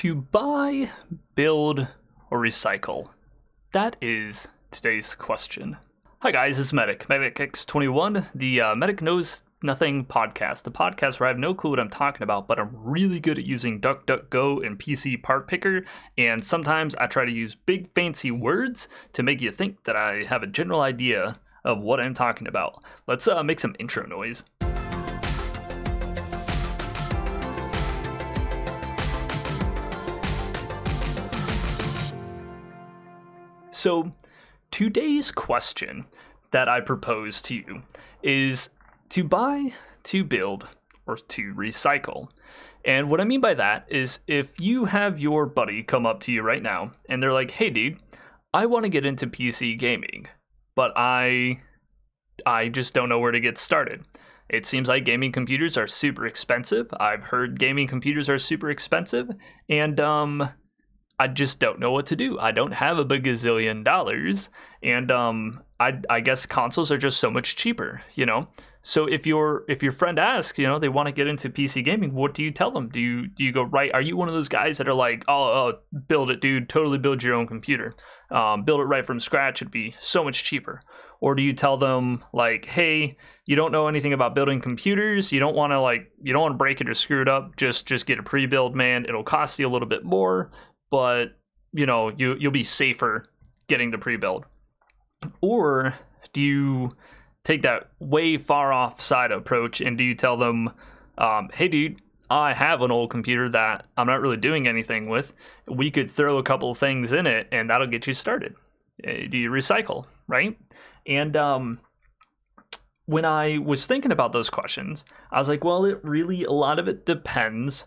To buy, build, or recycle? That is today's question. Hi guys, it's Medic X21, the Medic Knows Nothing podcast. The podcast where I have no clue what I'm talking about, but I'm really good at using DuckDuckGo and PC Part Picker, and sometimes I try to use big fancy words to make you think that I have a general idea of what I'm talking about. Let's make some intro noise. So, today's question that I propose to you is to buy, to build, or to recycle. And what I mean by that is if you have your buddy come up to you right now and they're like, hey dude, I want to get into PC gaming, but I just don't know where to get started. It seems like gaming computers are super expensive. I've heard gaming computers are super expensive, and I just don't know what to do. I don't have a bagazillion dollars, and I guess consoles are just so much cheaper, you know? So if your friend asks, you know, they want to get into PC gaming, what do you tell them? Do you go, right? Are you one of those guys that are like, oh, build it, dude, totally build your own computer. Build it right from scratch, it'd be so much cheaper. Or do you tell them like, hey, you don't know anything about building computers, you don't want to break it or screw it up, just get a pre-build, man. It'll cost you a little bit more, but you know, you'll be safer getting the pre-build. Or do you take that way far off side approach and do you tell them, hey dude, I have an old computer that I'm not really doing anything with. We could throw a couple of things in it and that'll get you started. Do you recycle, right? And when I was thinking about those questions, I was like, well, a lot of it depends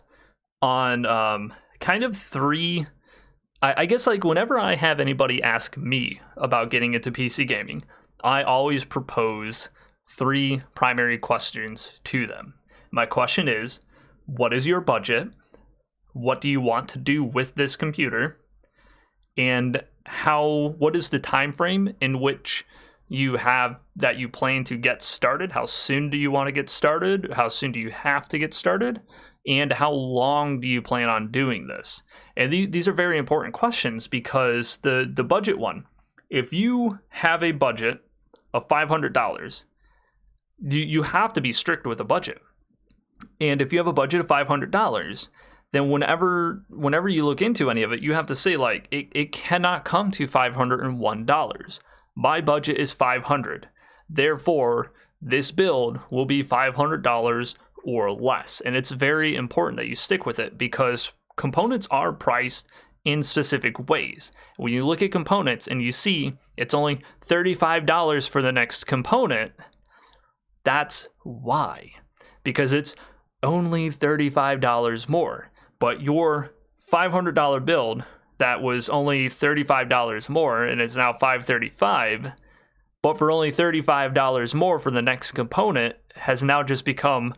on kind of three. I guess like whenever I have anybody ask me about getting into PC gaming, I always propose three primary questions to them. My question is, what is your budget? What do you want to do with this computer? And what is the time frame in which you have that you plan to get started? How soon do you want to get started? How soon do you have to get started? And how long do you plan on doing this? And these are very important questions because the budget one, if you have a budget of $500, you have to be strict with a budget. And if you have a budget of $500, then whenever you look into any of it, you have to say like, it cannot come to $501. My budget is $500. Therefore, this build will be $500 or less. And it's very important that you stick with it because components are priced in specific ways. When you look at components and you see it's only $35 for the next component, that's why. Because it's only $35 more. But your $500 build that was only $35 more and it's now $535, but for only $35 more for the next component has now just become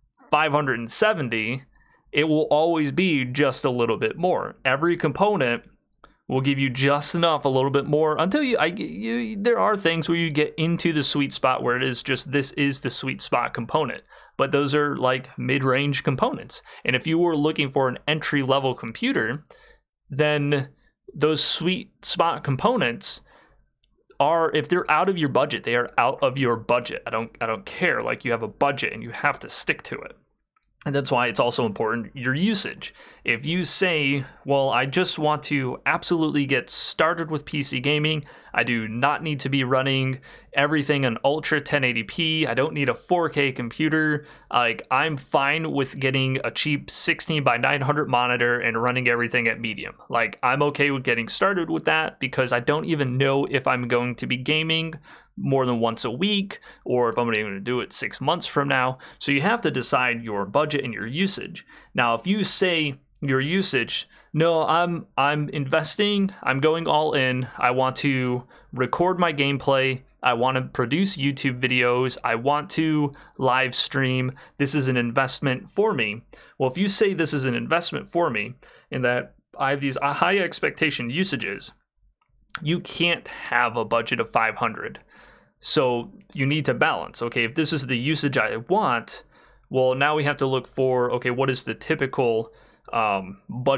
$570. It will always be just a little bit more. Every component will give you just enough, a little bit more, until there are things where you get into the sweet spot where it is just, this is the sweet spot component. But those are like mid-range components. And if you were looking for an entry-level computer, then those sweet spot components are, if they're out of your budget, they are out of your budget. I don't care. Like, you have a budget and you have to stick to it. And that's why it's also important, your usage. If you say, well, I just want to absolutely get started with PC gaming, I do not need to be running everything in Ultra 1080p, I don't need a 4K computer, like I'm fine with getting a cheap 16x900 monitor and running everything at medium. Like, I'm okay with getting started with that because I don't even know if I'm going to be gaming more than once a week, or if I'm going to do it 6 months from now. So you have to decide your budget and your usage. Now, if you say your usage, no, I'm investing, I'm going all in, I want to record my gameplay, I want to produce YouTube videos, I want to live stream, this is an investment for me. Well, if you say this is an investment for me, in that I have these high expectation usages, you can't have a budget of 500. So you need to balance. Okay, if this is the usage I want, well, now we have to look for, okay, what is the typical budget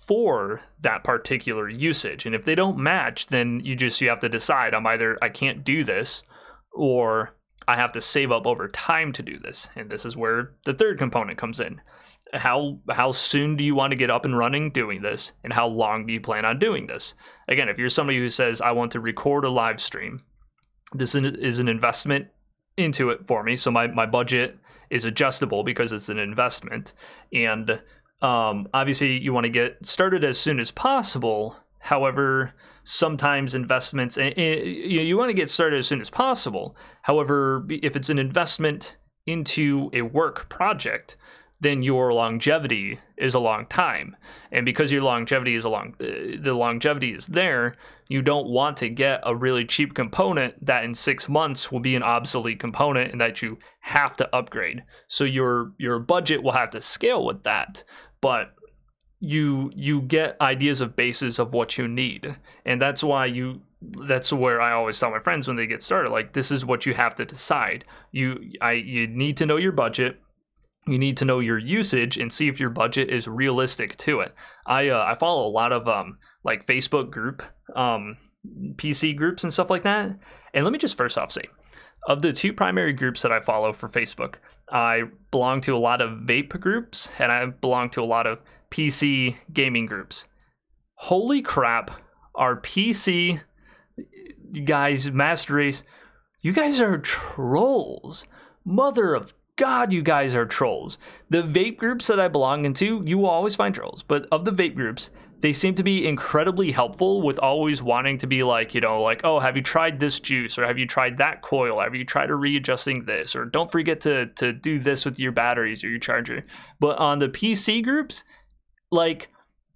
for that particular usage. And if they don't match, then you have to decide, I can't do this, or I have to save up over time to do this. And this is where the third component comes in. How soon do you want to get up and running doing this, and how long do you plan on doing this? Again, if you're somebody who says, I want to record a live stream, this is an investment into it for me. So my budget is adjustable because it's an investment. And obviously you want to get started as soon as possible. However, sometimes investments, you want to get started as soon as possible. However, if it's an investment into a work project, then your longevity is a long time. And because your longevity is the longevity is there, you don't want to get a really cheap component that in 6 months will be an obsolete component and that you have to upgrade. So your budget will have to scale with that, but you get ideas of bases of what you need. And that's where I always tell my friends when they get started, like, this is what you have to decide. You need to know your budget. You need to know your usage and see if your budget is realistic to it. I follow a lot of like Facebook group, PC groups and stuff like that. And let me just first off say, of the two primary groups that I follow for Facebook, I belong to a lot of vape groups and I belong to a lot of PC gaming groups. Holy crap, our PC guys, Master Race, you guys are trolls. Mother of God, you guys are trolls. The vape groups that I belong into, you will always find trolls. But of the vape groups, they seem to be incredibly helpful with always wanting to be like, like, oh, have you tried this juice? Or have you tried that coil? Have you tried readjusting this? Or don't forget to do this with your batteries or your charger. But on the PC groups, like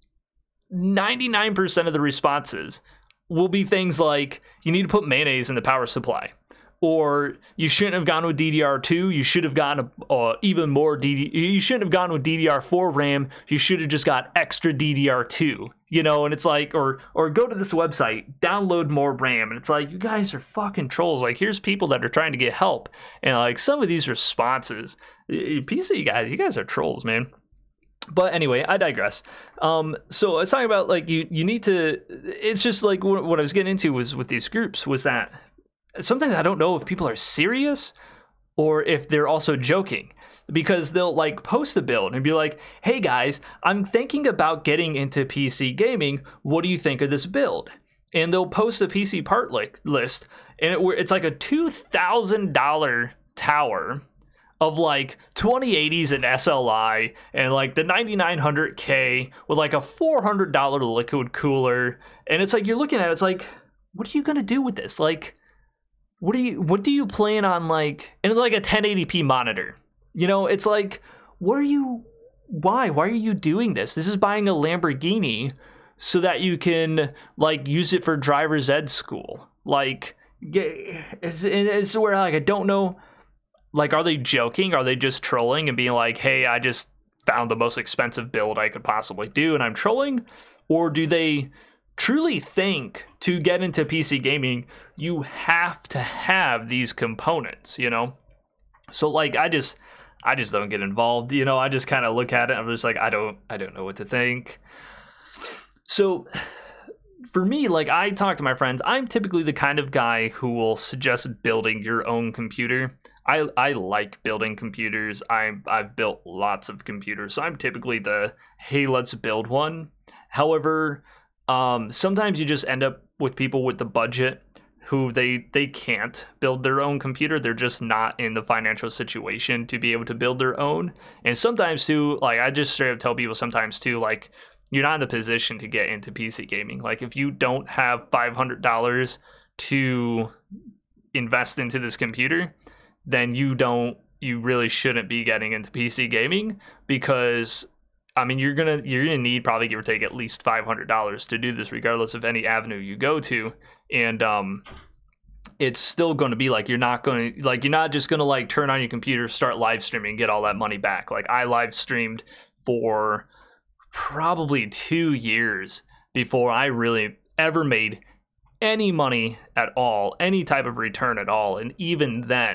99% of the responses will be things like, you need to put mayonnaise in the power supply. Or you shouldn't have gone with DDR2. You should have gone even more You shouldn't have gone with DDR4 RAM. You should have just got extra DDR2. And it's like, or go to this website, download more RAM. And it's like, you guys are fucking trolls. Like, here's people that are trying to get help. And like some of these responses, PC guys, you guys are trolls, man. But anyway, I digress. So I was talking about, like, you need to, it's just like what I was getting into was with these groups was that sometimes I don't know if people are serious or if they're also joking, because they'll like post a build and be like, hey guys, I'm thinking about getting into PC gaming. What do you think of this build? And they'll post a PC part list, and it's like a $2,000 tower of like 2080s and SLI and like the 9900K with like a $400 liquid cooler. And it's like, you're looking at it, it's like, what are you going to do with this? Like, what do you plan on, like, and it's like a 1080p monitor. It's like, why are you doing this? This is buying a Lamborghini so that you can like use it for driver's ed school. Like, it's where, like, I don't know, like, are they joking? Are they just trolling and being like, hey, I just found the most expensive build I could possibly do and I'm trolling? Or do they truly think to get into PC gaming, you have to have these components, So like, I just don't get involved, I just kind of look at it. I'm just like, I don't know what to think. So for me, like, I talk to my friends, I'm typically the kind of guy who will suggest building your own computer. I like building computers. I've built lots of computers. So I'm typically the, hey, let's build one. However, sometimes you just end up with people with the budget who they can't build their own computer. They're just not in the financial situation to be able to build their own. And sometimes too, like, I just straight up tell people sometimes too, like, you're not in the position to get into PC gaming. Like, if you don't have $500 to invest into this computer, then you really shouldn't be getting into PC gaming, because I mean, you're gonna need probably, give or take, at least $500 to do this, regardless of any avenue you go to. And it's still going to be like, you're not just going to like turn on your computer, start live streaming, and get all that money back. Like, I live streamed for probably 2 years before I really ever made any money at all, any type of return at all. And even then,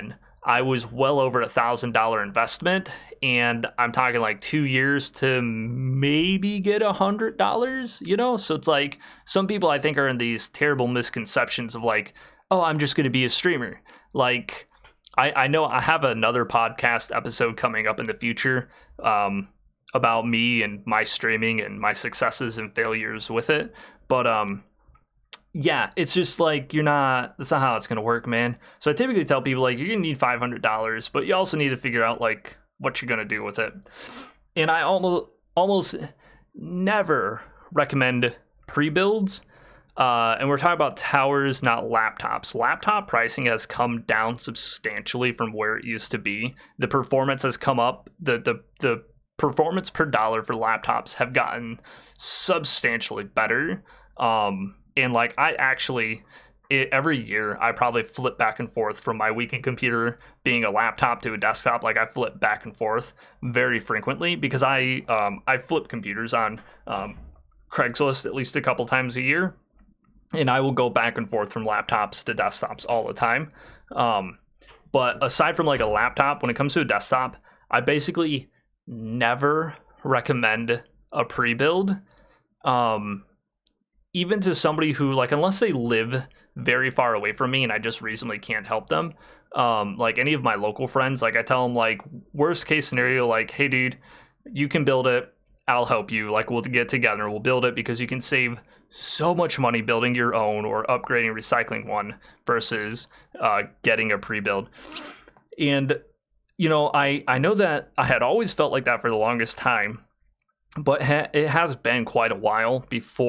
I was well over $1,000 investment, and I'm talking like 2 years to maybe get $100, you know? So it's like some people I think are in these terrible misconceptions of like, oh, I'm just going to be a streamer. Like, I know I have another podcast episode coming up in the future about me and my streaming and my successes and failures with it. But yeah, it's just like that's not how it's going to work, man. So I typically tell people like you're going to need $500, but you also need to figure out like what you're going to do with it. And I almost never recommend pre-builds. And we're talking about towers, not laptops. Laptop pricing has come down substantially from where it used to be. The performance has come up. The performance per dollar for laptops have gotten substantially better. And like every year I probably flip back and forth from my weekend computer being a laptop to a desktop. Like I flip back and forth very frequently because I flip computers on Craigslist at least a couple times a year. And I will go back and forth from laptops to desktops all the time. But aside from like a laptop, when it comes to a desktop, I basically never recommend a pre-build. Even to somebody who, like, unless they live very far away from me and I just reasonably can't help them, like any of my local friends, like I tell them like worst case scenario, like, hey dude, you can build it, I'll help you, like we'll get together, we'll build it, because you can save so much money building your own or upgrading, recycling one versus getting a pre-build. And you know, I know that I had always felt like that for the longest time, but it has been quite a while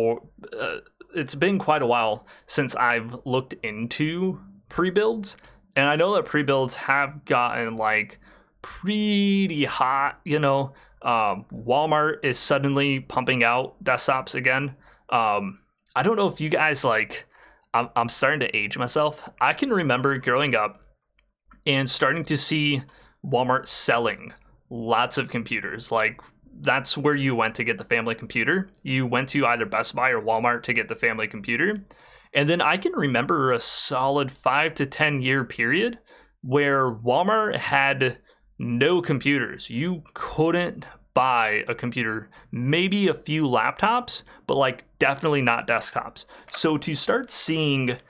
it's been quite a while since I've looked into pre-builds. And I know that pre-builds have gotten like pretty hot, you know. Walmart is suddenly pumping out desktops again. I don't know if you guys like, I'm starting to age myself. I can remember growing up and starting to see Walmart selling lots of computers. Like that's where you went to get the family computer. You went to either Best Buy or Walmart to get the family computer. And then I can remember a solid 5 to 10 year period where Walmart had no computers. You couldn't buy a computer, maybe a few laptops, but like definitely not desktops. So to start seeing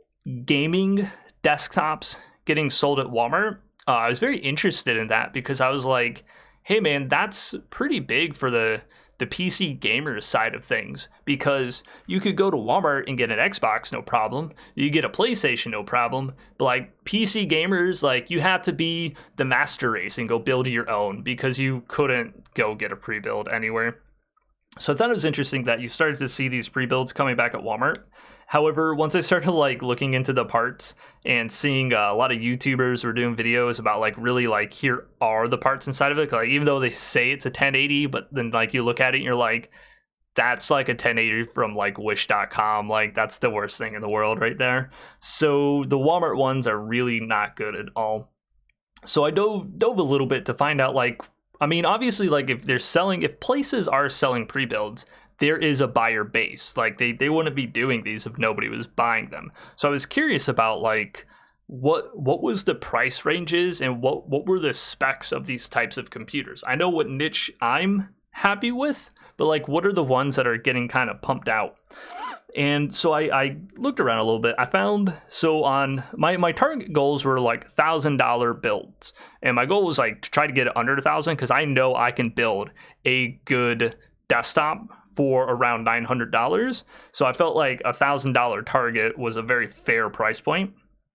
gaming desktops getting sold at Walmart, I was very interested in that because I was like, hey man, that's pretty big for the PC gamer side of things, because you could go to Walmart and get an Xbox, no problem. You get a PlayStation, no problem. But like PC gamers, like you had to be the master race and go build your own because you couldn't go get a pre-build anywhere. So I thought it was interesting that you started to see these pre-builds coming back at Walmart. However, once I started like looking into the parts and seeing a lot of YouTubers were doing videos about like really like here are the parts inside of it, like even though they say it's a 1080, but then like you look at it and you're like, that's like a 1080 from like wish.com, like that's the worst thing in the world right there. So the Walmart ones are really not good at all. So I dove a little bit to find out, like, I mean, obviously, like if places are selling pre-builds, there is a buyer base. Like they wouldn't be doing these if nobody was buying them. So I was curious about like what was the price ranges and what were the specs of these types of computers. I know what niche I'm happy with, but like what are the ones that are getting kind of pumped out? And so I looked around a little bit. I found, so on my target goals were like $1,000 builds, and my goal was like to try to get it under 1,000 because I know I can build a good desktop for around $900. So I felt like $1,000 target was a very fair price point.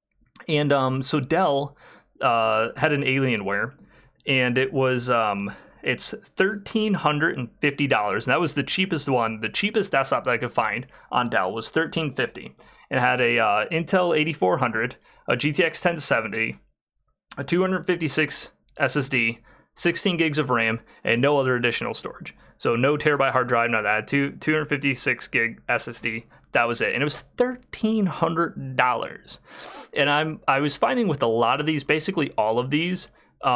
And so Dell had an Alienware, and it was it's $1,350, and that was the cheapest one. The cheapest desktop that I could find on Dell was $1,350. It had a Intel 8400, a GTX 1070, a 256 SSD, 16 gigs of RAM, and no other additional storage. So no terabyte hard drive, none of that. 256 gig SSD. That was it, and it was $1,300. And I was finding with a lot of these, basically all of these,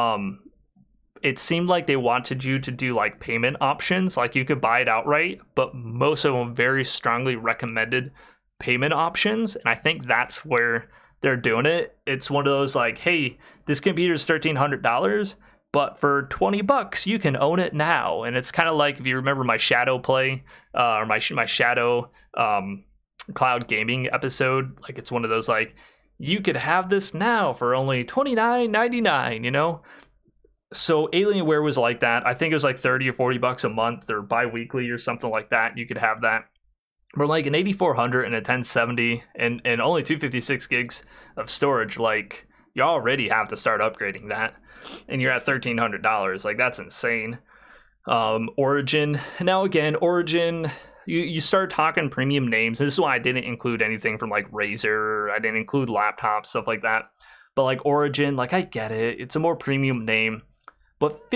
it seemed like they wanted you to do like payment options, like you could buy it outright, but most of them very strongly recommended payment options. And I think that's where they're doing it. It's one of those like, hey, this computer is $1,300, but for $20 you can own it now. And it's kind of like, if you remember my Shadow play, or my Shadow cloud gaming episode, like it's one of those like, you could have this now for only $29.99, you know? So Alienware was like that. I think it was like $30 or $40 a month or bi-weekly or something like that. You could have that. But like an 8400 and a 1070 and only 256 gigs of storage, like you already have to start upgrading that. And you're at $1,300. Like that's insane. Origin. Now again, Origin, you start talking premium names. This is why I didn't include anything from like Razer. I didn't include laptops, stuff like that. But like Origin, like I get it. It's a more premium name. But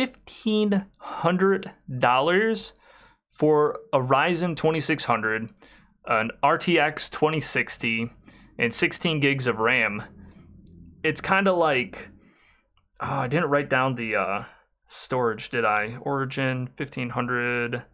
$1,500 for a Ryzen 2600, an RTX 2060, and 16 gigs of RAM. It's kind of like, I didn't write down the storage, did I? Origin 1500.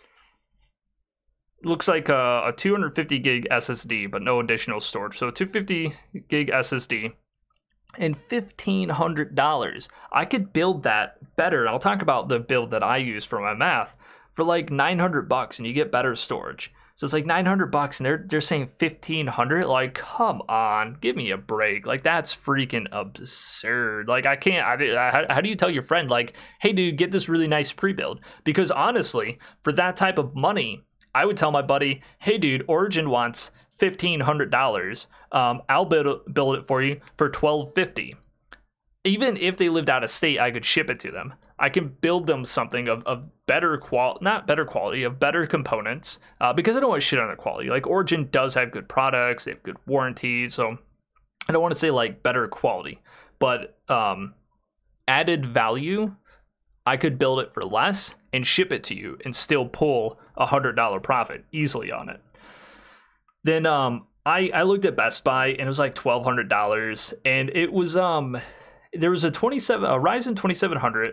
Looks like a 250 gig SSD, but no additional storage. So 250 gig SSD. And $1,500. I could build that better. I'll talk about the build that I use for my math for like $900, and you get better storage. So it's like $900, and they're saying $1,500. Like, come on, give me a break. Like that's freaking absurd. Like I can't. How do you tell your friend like, hey dude, get this really nice pre-build? Because honestly, for that type of money, I would tell my buddy, hey dude, Origin wants $1,500. I'll build it for you for $1,250. Even if they lived out of state, I could ship it to them. I can build them something of better quality, not better quality, of better components, because I don't want to shit on their quality. Like Origin does have good products, they have good warranties, so I don't want to say like better quality, but added value, I could build it for less and ship it to you and still pull $100 profit easily on it. Then I looked at Best Buy and it was like $1,200, and it was there was a Ryzen 2700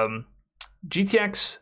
GTX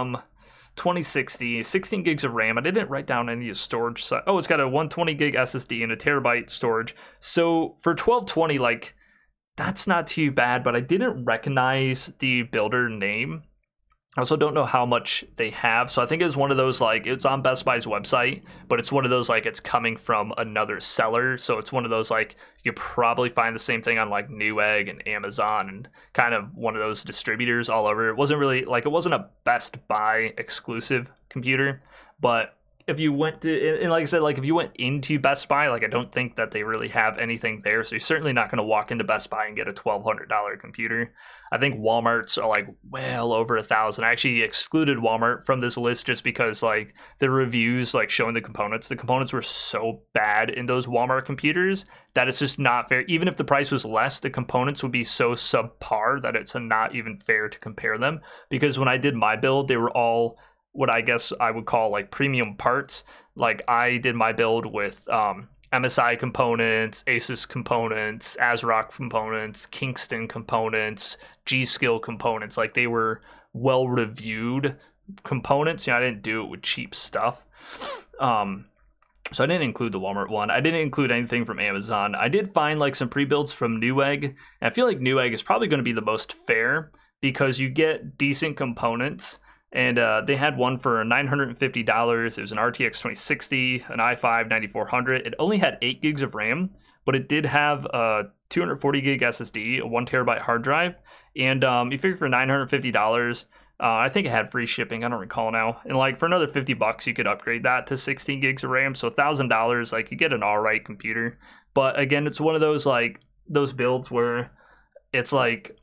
2060, 16 gigs of RAM. I didn't write down any of the storage. Oh, it's got a 120 gig SSD and a terabyte storage. So for $1,220, like that's not too bad, but I didn't recognize the builder name. I also don't know how much they have. So I think it was one of those, like, it's on Best Buy's website, but it's one of those, like, it's coming from another seller. So it's one of those, like, you probably find the same thing on, like, Newegg and Amazon and kind of one of those distributors all over. It wasn't really, like, it wasn't a Best Buy exclusive computer, but if you went to, and like I said, like if you went into Best Buy, like I don't think that they really have anything there. So you're certainly not going to walk into Best Buy and get a $1,200 computer. I think Walmart's are like well over $1,000. I actually excluded Walmart from this list just because like the reviews, like showing the components were so bad in those Walmart computers that it's just not fair. Even if the price was less, the components would be so subpar that it's not even fair to compare them. Because when I did my build, they were all what I guess I would call like premium parts. Like I did my build with MSI components, Asus components, ASRock components, Kingston components, G.Skill components. Like they were well reviewed components. You know, I didn't do it with cheap stuff. So I didn't include the Walmart one. I didn't include anything from Amazon. I did find like some pre-builds from Newegg. And I feel like Newegg is probably going to be the most fair because you get decent components. And they had one for $950. It was an RTX 2060, an i5 9400. It only had 8 gigs of RAM, but it did have a 240 gig SSD, a 1 terabyte hard drive. And you figure for $950, I think it had free shipping. I don't recall now. And like for another $50, you could upgrade that to 16 gigs of RAM. So $1,000, like you get an all right computer. But again, it's one of those like those builds where it's like,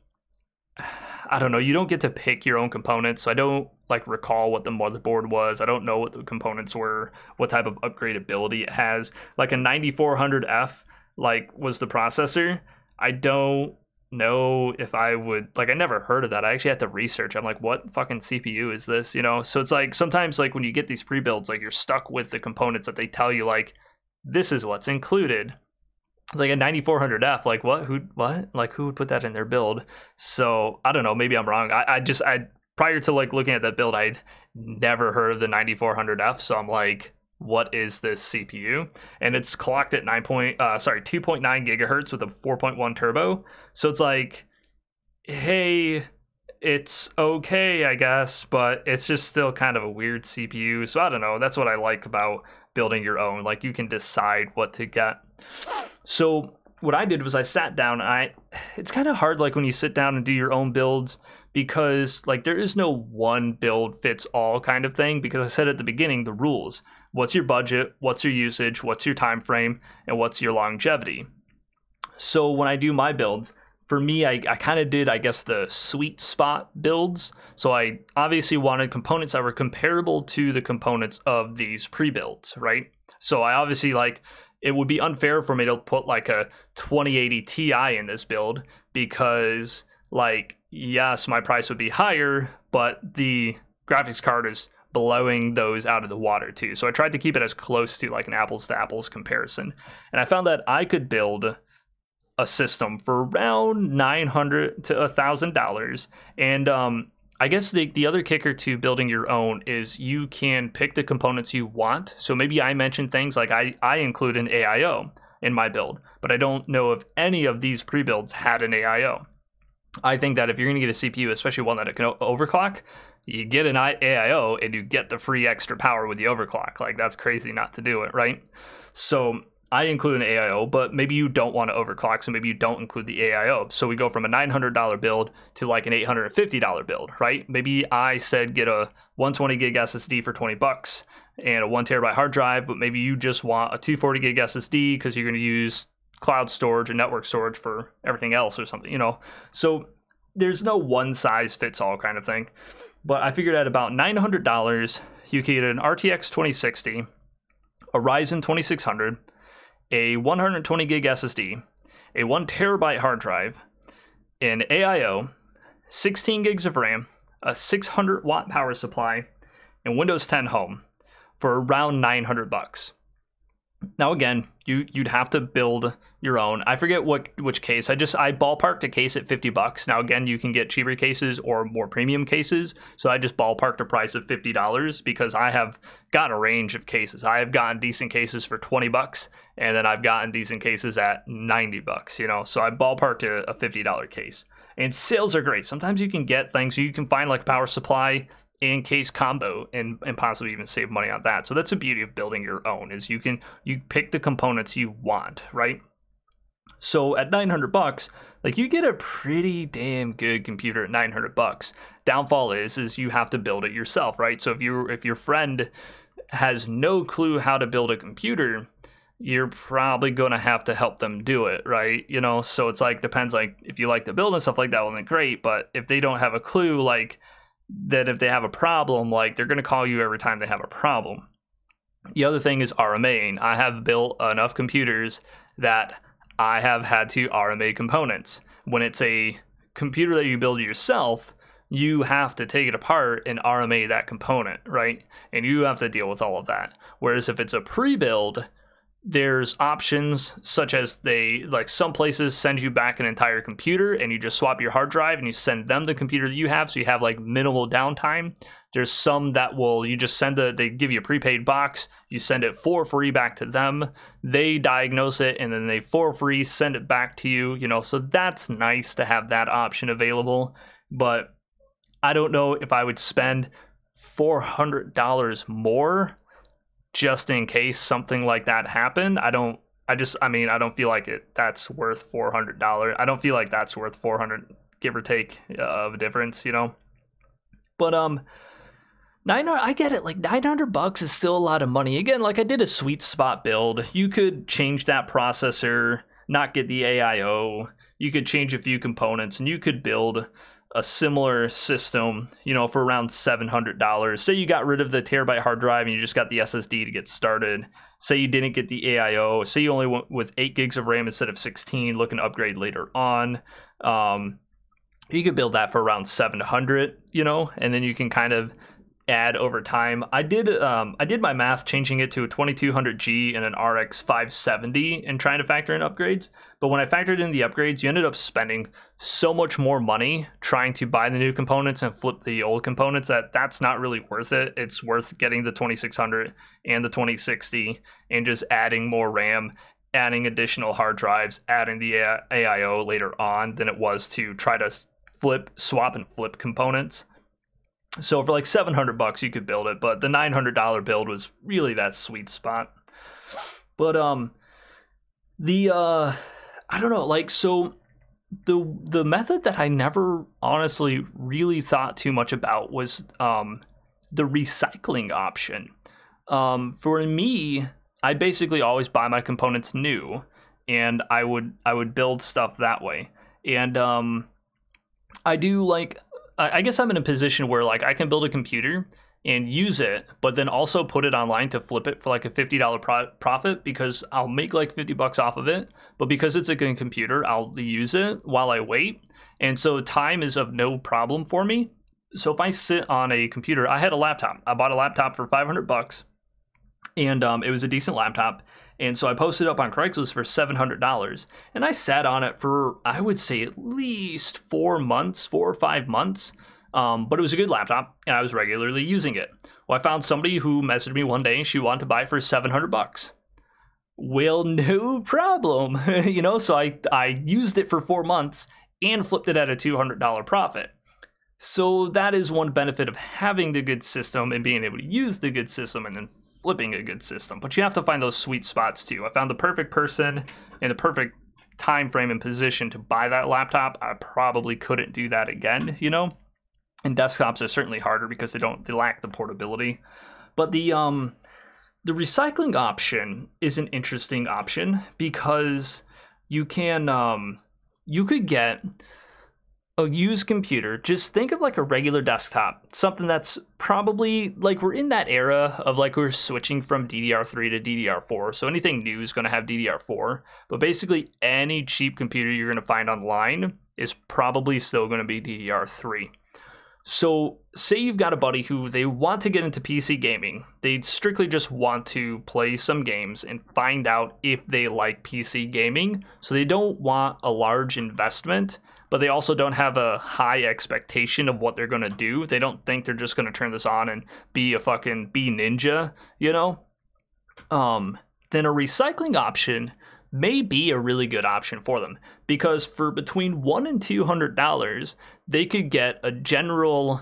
I don't know, you don't get to pick your own components. So I don't like recall what the motherboard was. I don't know what the components were, what type of upgradability it has. Like a 9400F like was the processor. I don't know if I would, like I never heard of that. I actually had to research. I'm like, what fucking CPU is this, you know? So it's like sometimes like when you get these pre-builds, like you're stuck with the components that they tell you like this is what's included. It's like a 9400F, like what? Like who would put that in their build? So I don't know, maybe I'm wrong. I prior to like looking at that build, I'd never heard of the 9400F. So I'm like, what is this CPU? And it's clocked at 2.9 gigahertz with a 4.1 turbo. So it's like, hey, it's okay, I guess, but it's just still kind of a weird CPU. So I don't know. That's what I like about building your own. Like, you can decide what to get. So what I did was I sat down. It's kind of hard, like, when you sit down and do your own builds, because like there is no one build fits all kind of thing, because I said at the beginning the rules. What's your budget? What's your usage? What's your time frame? And what's your longevity? So when I do my builds, for me, I kind of did, I guess, the sweet spot builds. So I obviously wanted components that were comparable to the components of these pre-builds, right? So I obviously, like, it would be unfair for me to put like a 2080 Ti in this build, because, like, yes, my price would be higher, but the graphics card is blowing those out of the water too. So I tried to keep it as close to like an apples to apples comparison. And I found that I could build a system for around $900 to $1,000. And I guess the other kicker to building your own is you can pick the components you want. So maybe I mentioned things like I include an AIO in my build, but I don't know if any of these pre-builds had an AIO. I think that if you're going to get a CPU, especially one that it can overclock, you get an AIO and you get the free extra power with the overclock. Like, that's crazy not to do it, right? So I include an AIO, but maybe you don't want to overclock, so maybe you don't include the AIO. So we go from a $900 build to like an $850 build, right? Maybe I said get a 120 gig SSD for $20 and a 1 terabyte hard drive, but maybe you just want a 240 gig SSD because you're going to use cloud storage and network storage for everything else or something, you know? So there's no one size fits all kind of thing. But I figured at about $900, you could get an RTX 2060, a Ryzen 2600, a 120 gig SSD, a 1 terabyte hard drive, an AIO, 16 gigs of RAM, a 600 watt power supply, and Windows 10 Home for around $900. Now again, you'd have to build your own. I forget which case. I ballparked a case at $50. Now again, you can get cheaper cases or more premium cases. So I just ballparked a price of $50 because I have got a range of cases. I have gotten decent cases for $20, and then I've gotten decent cases at $90, you know. So I ballparked a $50 case. And sales are great. Sometimes you can get things, you can find like a power supply and case combo and possibly even save money on that. So that's the beauty of building your own, is you pick the components you want, right? So at $900, like, you get a pretty damn good computer at $900. Downfall is you have to build it yourself, right? So if your friend has no clue how to build a computer, you're probably going to have to help them do it, right? You know, so it's like, depends, like, if you like to build and stuff like that, well, then great. But if they don't have a clue, like, that if they have a problem, like, they're going to call you every time they have a problem. The other thing is RMAing. I have built enough computers that I have had to RMA components. When it's a computer that you build yourself, you have to take it apart and RMA that component, right? And you have to deal with all of that. Whereas if it's a pre-build, there's options such as some places send you back an entire computer and you just swap your hard drive and you send them the computer that you have, so you have like minimal downtime. There's some that they give you a prepaid box, you send it for free back to them, they diagnose it, and then they for free send it back to you, you know. So that's nice to have that option available. But I don't know if I would spend $400 more just in case something like that happened. I don't feel like that's worth $400. I don't feel like that's worth $400, give or take, of a difference, you know. But I get it. Like, $900 is still a lot of money. Again, like, I did a sweet spot build. You could change that processor, not get the AIO. You could change a few components, and you could build a similar system, you know, for around $700. Say you got rid of the terabyte hard drive and you just got the SSD to get started. Say you didn't get the AIO. Say you only went with 8 gigs of RAM instead of 16, looking to upgrade later on. You could build that for around $700, you know, and then you can kind of add over time. I did my math changing it to a 2200G and an RX 570 and trying to factor in upgrades. But when I factored in the upgrades, you ended up spending so much more money trying to buy the new components and flip the old components that's not really worth it. It's worth getting the 2600 and the 2060 and just adding more RAM, adding additional hard drives, adding the AIO later on than it was to try to swap and flip components. So for like $700 you could build it, but the $900 build was really that sweet spot. But I don't know, like, so the method that I never honestly really thought too much about was the recycling option. For me, I basically always buy my components new, and I would build stuff that way. And I do, like, I guess I'm in a position where, like, I can build a computer and use it, but then also put it online to flip it for like a $50 profit, because I'll make like $50 off of it. But because it's a good computer, I'll use it while I wait. And so time is of no problem for me. So if I sit on a computer, I had a laptop. I bought a laptop for $500, and it was a decent laptop. And so I posted up on Craigslist for $700, and I sat on it for, I would say, at least 4 or 5 months. But it was a good laptop, and I was regularly using it. Well, I found somebody who messaged me one day, and she wanted to buy it for $700. Well, no problem, So I used it for 4 months and flipped it at a $200 profit. So that is one benefit of having the good system and being able to use the good system and then flipping a good system. But you have to find those sweet spots too. I found the perfect person in the perfect time frame and position to buy that laptop. I probably couldn't do that again, And desktops are certainly harder because they lack the portability. But the recycling option is an interesting option, because you could get a used computer. Just think of like a regular desktop, something that's probably, like, we're in that era of, like, we're switching from DDR3 to DDR4. So anything new is going to have DDR4, but basically any cheap computer you're going to find online is probably still going to be DDR3. So say you've got a buddy who they want to get into PC gaming. They strictly just want to play some games and find out if they like PC gaming. So they don't want a large investment, but they also don't have a high expectation of what they're going to do. They don't think they're just going to turn this on and be a fucking be ninja, Then a recycling option may be a really good option for them, because for between $100 and $200, they could get a general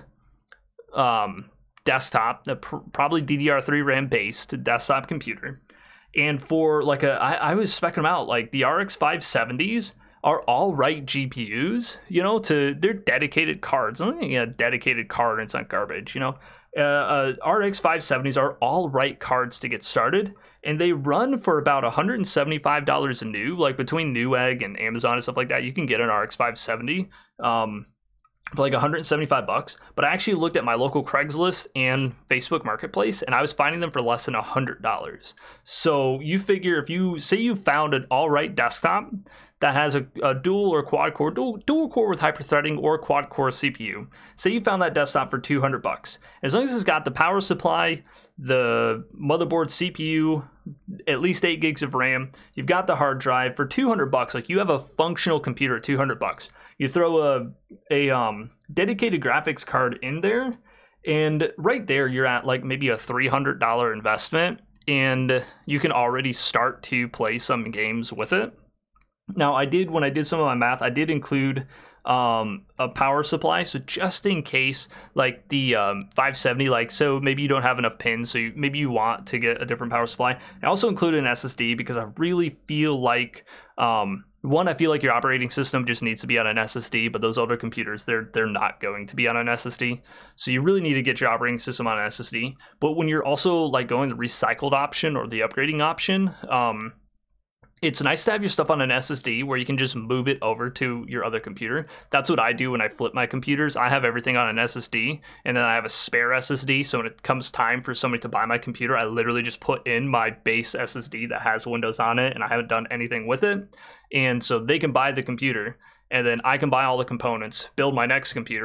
desktop, probably DDR3 RAM based desktop computer. And for like I was speccing them out, like the RX 570s are all right GPUs, they're dedicated cards. I'm thinking a dedicated card and it's not garbage, RX 570s are all right cards to get started, and they run for about $175 a new, like between Newegg and Amazon and stuff like that. You can get an RX 570 for like $175. But I actually looked at my local Craigslist and Facebook Marketplace, and I was finding them for less than $100. So you figure, if you say you found an all right desktop that has a dual or quad core, dual core with hyper-threading or quad core CPU. Say you found that desktop for $200. As long as it's got the power supply, the motherboard, CPU, at least 8 gigs of RAM, you've got the hard drive for $200. Like, you have a functional computer at $200. You throw a dedicated graphics card in there, and right there you're at like maybe a $300 investment, and you can already start to play some games with it. Now, when I did some of my math, I did include a power supply, so just in case, like the 570, like, so maybe you don't have enough pins, so maybe you want to get a different power supply. I also included an SSD because I really feel like I feel like your operating system just needs to be on an SSD, but those older computers, they're not going to be on an SSD. So you really need to get your operating system on an SSD. But when you're also like going the recycled option or the upgrading option, it's nice to have your stuff on an SSD where you can just move it over to your other computer. That's what I do when I flip my computers. I have everything on an SSD, and then I have a spare SSD. So when it comes time for somebody to buy my computer, I literally just put in my base SSD that has Windows on it, and I haven't done anything with it. And so they can buy the computer, and then I can buy all the components, build my next computer,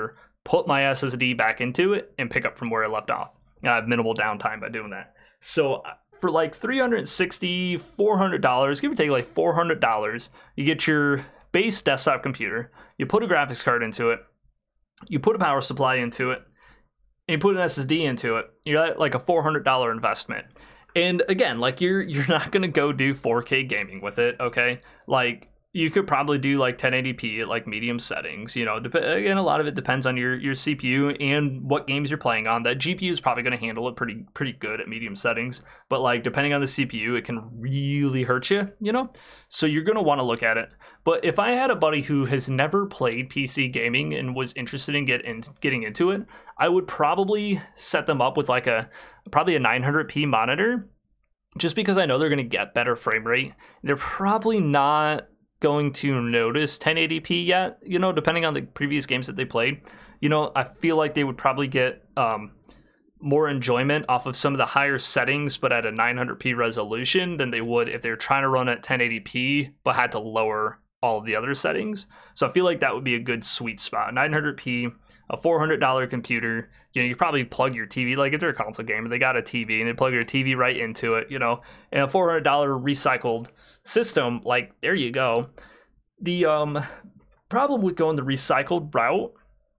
put my SSD back into it and pick up from where I left off. And I have minimal downtime by doing that. So for like $360, $400, give or take like $400, you get your base desktop computer, you put a graphics card into it, you put a power supply into it, and you put an SSD into it. You're at like a $400 investment. And again, like you're not gonna go do 4K gaming with it, okay? Like you could probably do like 1080p at like medium settings. Again, a lot of it depends on your CPU and what games you're playing on. That GPU is probably going to handle it pretty good at medium settings, but like depending on the CPU, it can really hurt you. So you're going to want to look at it. But if I had a buddy who has never played PC gaming and was interested in getting into it, I would probably set them up with like probably a 900p monitor, just because I know they're going to get better frame rate. They're probably not going to notice 1080p yet, depending on the previous games that they played. I feel like they would probably get more enjoyment off of some of the higher settings, but at a 900p resolution than they would if they were trying to run at 1080p, but had to lower all of the other settings. So I feel like that would be a good sweet spot. 900p, a $400 computer. You probably plug your TV, like if they're a console gamer, they got a TV and they plug your TV right into it, and a $400 recycled system, like there you go. The problem with going the recycled route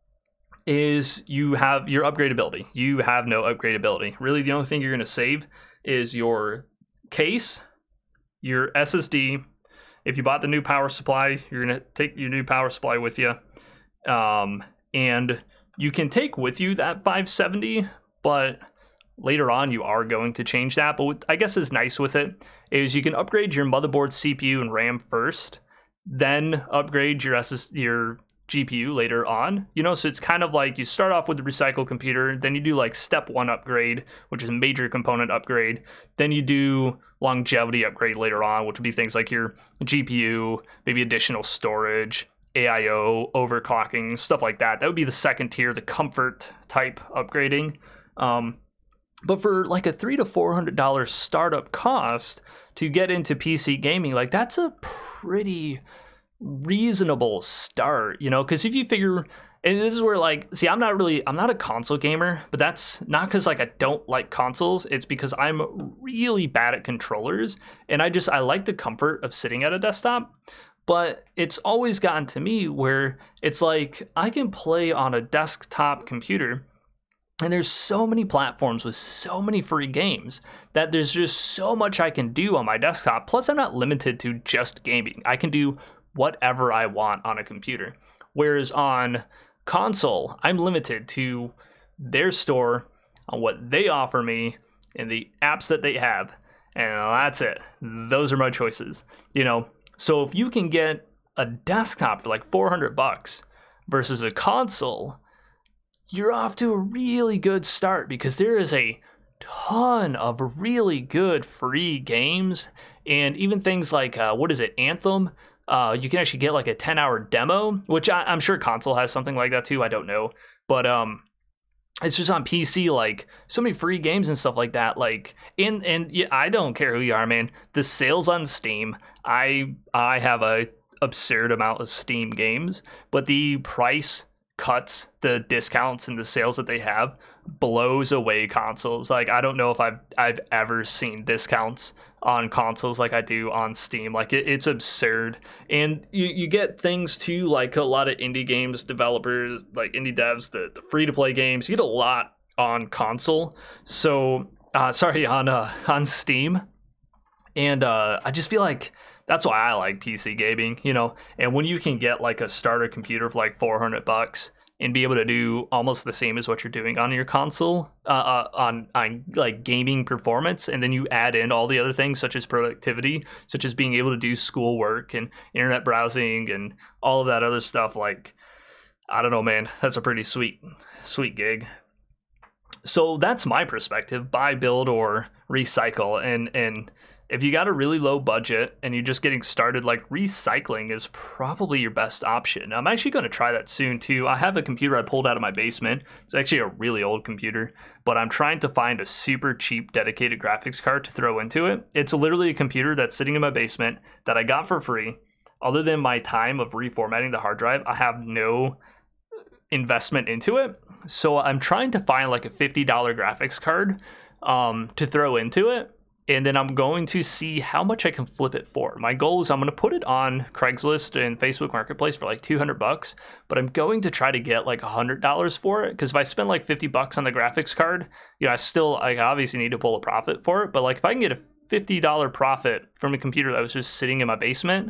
is you have your upgradability. You have no upgradability. Really, the only thing you're going to save is your case, your SSD. If you bought the new power supply, you're going to take your new power supply with you. And you can take with you that 570, but later on you are going to change that. But what I guess is nice with it is you can upgrade your motherboard, CPU, and RAM first, then upgrade your GPU later on. So it's kind of like you start off with the recycled computer, then you do like step 1 upgrade, which is a major component upgrade. Then you do longevity upgrade later on, which would be things like your GPU, maybe additional storage, AIO, overclocking, stuff like that. That would be the second tier, the comfort type upgrading. But for like a $300 to $400 startup cost to get into PC gaming, like that's a pretty reasonable start, because if you figure, and this is where like, see, I'm not a console gamer, but that's not because like I don't like consoles. It's because I'm really bad at controllers, and I like the comfort of sitting at a desktop. But it's always gotten to me where it's like I can play on a desktop computer, and there's so many platforms with so many free games that there's just so much I can do on my desktop. Plus, I'm not limited to just gaming. I can do whatever I want on a computer. Whereas on console, I'm limited to their store, on what they offer me, and the apps that they have. And that's it. Those are my choices, So if you can get a desktop for like $400 versus a console, you're off to a really good start, because there is a ton of really good free games, and even things like Anthem. You can actually get like a 10-hour demo, which I'm sure console has something like that too. I don't know, but it's just on PC, like so many free games and stuff like that. Like, and yeah, I don't care who you are, man. The sales on Steam, I have a absurd amount of Steam games, but the price cuts, the discounts and the sales that they have blows away consoles. Like, I don't know if I've ever seen discounts on consoles like I do on Steam. Like it's absurd. And you get things too, like a lot of indie games developers, like indie devs, the free to play games, you get a lot on console. So on Steam. And I just feel like that's why I like PC gaming, and when you can get like a starter computer for like $400 and be able to do almost the same as what you're doing on your console, on like gaming performance, and then you add in all the other things such as productivity, such as being able to do schoolwork and internet browsing and all of that other stuff. Like, I don't know, man, that's a pretty sweet gig. So that's my perspective: buy, build, or recycle. And if you got a really low budget and you're just getting started, like, recycling is probably your best option. I'm actually going to try that soon too. I have a computer I pulled out of my basement. It's actually a really old computer, but I'm trying to find a super cheap dedicated graphics card to throw into it. It's literally a computer that's sitting in my basement that I got for free. Other than my time of reformatting the hard drive, I have no investment into it. So I'm trying to find like a $50 graphics card to throw into it. And then I'm going to see how much I can flip it for. My goal is I'm going to put it on Craigslist and Facebook Marketplace for like $200, but I'm going to try to get like $100 for it. Because if I spend like $50 on the graphics card, I obviously need to pull a profit for it. But like if I can get a $50 profit from a computer that was just sitting in my basement,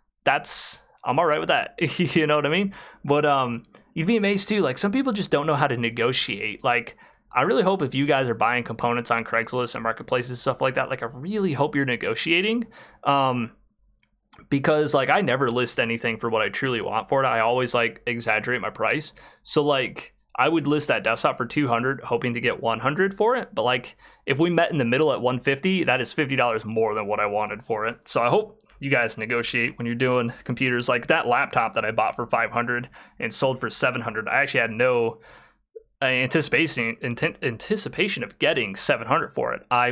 I'm all right with that. You know what I mean? But you'd be amazed too. Like some people just don't know how to negotiate. Like I really hope if you guys are buying components on Craigslist and marketplaces, stuff like that, like I really hope you're negotiating. Because like I never list anything for what I truly want for it. I always like exaggerate my price. So like I would list that desktop for $200, hoping to get $100 for it. But like if we met in the middle at $150, that is $50 more than what I wanted for it. So I hope you guys negotiate when you're doing computers. Like that laptop that I bought for $500 and sold for $700. I actually had no anticipation of getting $700 for it. I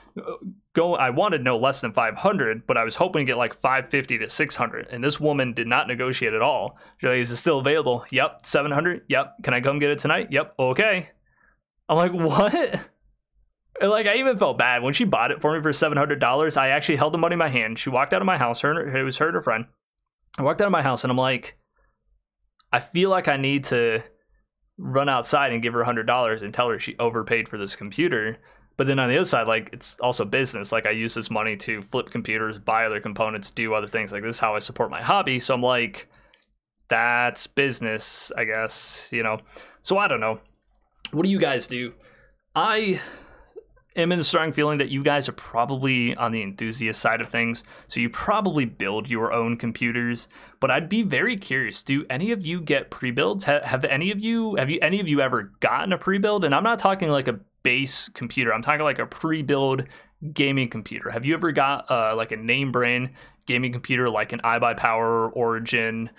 wanted no less than $500, but I was hoping to get like $550 to $600. And this woman did not negotiate at all. She's like, "Is it still available?" "Yep." $700. "Yep." "Can I come get it tonight?" "Yep." "Okay." I'm like, what? And like I even felt bad when she bought it for me for $700. I actually held the money in my hand. She walked out of my house. It was her and her friend. I walked out of my house and I'm like, I feel like I need to run outside and give her $100 and tell her she overpaid for this computer. But then on the other side, like it's also business. Like I use this money to flip computers, buy other components, do other things. Like this is how I support my hobby. So I'm like, that's business, I guess, So I don't know. What do you guys do? I am in the strong feeling that you guys are probably on the enthusiast side of things. So you probably build your own computers, but I'd be very curious. Do any of you get pre-builds? Have any of you ever gotten a pre-build? And I'm not talking like a base computer. I'm talking like a pre-build gaming computer. Have you ever got like a name brand gaming computer like an iBuyPower, Origin,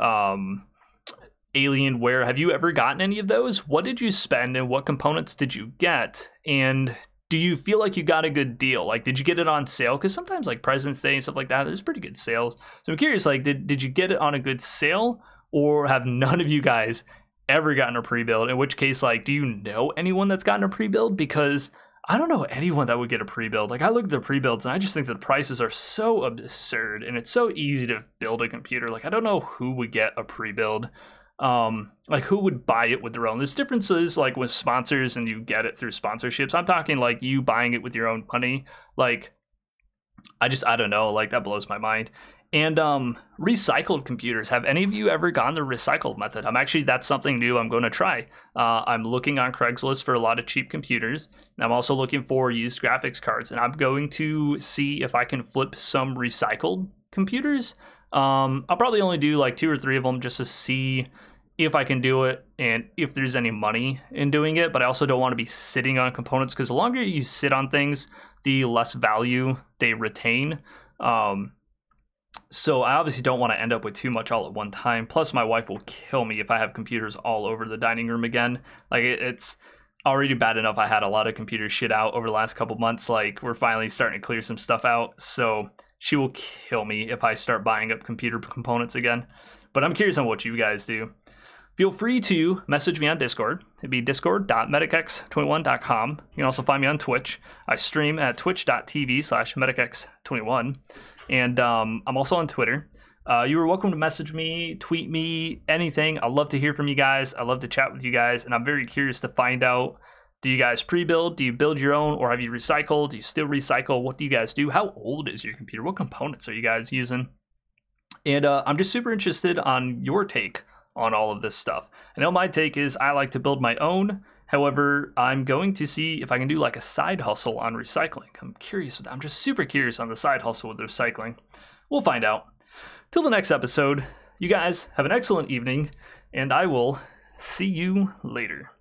Alienware? Have you ever gotten any of those? What did you spend and what components did you get? And do you feel like you got a good deal? Like, did you get it on sale? Because sometimes like President's Day and stuff like that, there's pretty good sales. So I'm curious, like, did you get it on a good sale, or have none of you guys ever gotten a pre-build? In which case, like, do you know anyone that's gotten a pre-build? Because I don't know anyone that would get a pre-build. Like, I look at the pre-builds and I just think that the prices are so absurd and it's so easy to build a computer. Like, I don't know who would get a pre-build. Like who would buy it with their own. There's differences like with sponsors and you get it through sponsorships. I'm talking like you buying it with your own money. Like I don't know, like that blows my mind. And recycled computers, have any of you ever gone the recycled method? That's something new I'm going to try. I'm looking on Craigslist for a lot of cheap computers. I'm also looking for used graphics cards, and I'm going to see if I can flip some recycled computers. I'll probably only do like 2 or 3 of them just to see if I can do it and if there's any money in doing it. But I also don't want to be sitting on components, because the longer you sit on things, the less value they retain. So I obviously don't want to end up with too much all at one time. Plus my wife will kill me if I have computers all over the dining room again. Like it's already bad enough I had a lot of computer shit out over the last couple months. Like we're finally starting to clear some stuff out. So she will kill me if I start buying up computer components again. But I'm curious on what you guys do. Feel free to message me on Discord. It'd be discord.medicx21.com. You can also find me on Twitch. I stream at twitch.tv/medicx21. And I'm also on Twitter. You are welcome to message me, tweet me, anything. I'd love to hear from you guys. I love to chat with you guys. And I'm very curious to find out, do you guys pre-build? Do you build your own? Or have you recycled? Do you still recycle? What do you guys do? How old is your computer? What components are you guys using? And I'm just super interested on your take on all of this stuff. I know my take is I like to build my own. However, I'm going to see if I can do like a side hustle on recycling. I'm curious with that. I'm just super curious on the side hustle with recycling. We'll find out. Till the next episode, you guys have an excellent evening, and I will see you later.